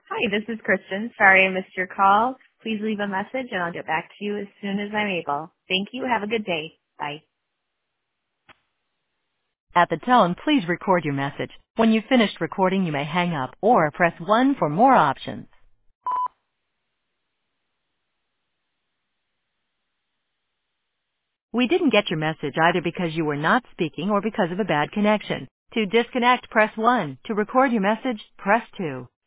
Hi, this is Kristen. Sorry I missed your call. Please leave a message and I'll get back to you as soon as I'm able. Thank you. Have a good day. Bye. At the tone, please record your message. When you've finished recording, you may hang up or press 1 for more options. We didn't get your message either because you were not speaking or because of a bad connection. To disconnect, press 1. To record your message, press 2.